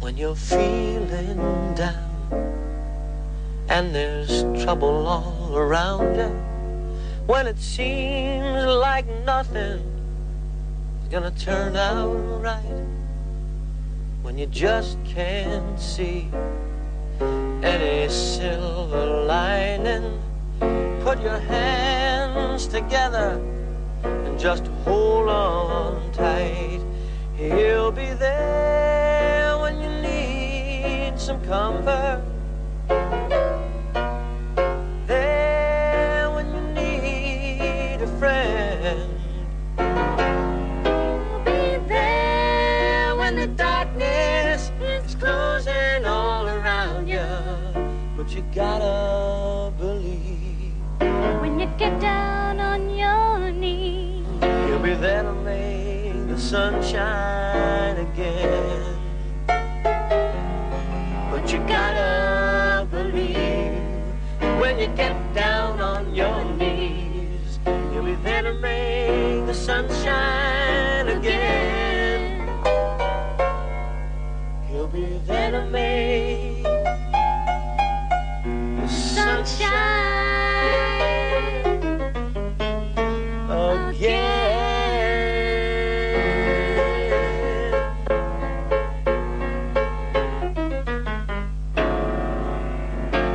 When you're feeling down and there's trouble all around you, when it seems like nothing is gonna turn out right, when you just can't see any silver lining, put your hands together and just hold on tight. He'll be there when you need some comfort, there when you need a friend. He'll be there when the darkness is closing all around you, but you gotta believe. When you get down on your knees, He'll be there to make the sun shine again. But you gotta believe. When you get down on your knees, He'll be there to make the sun shine again. He'll be there to make the sun shine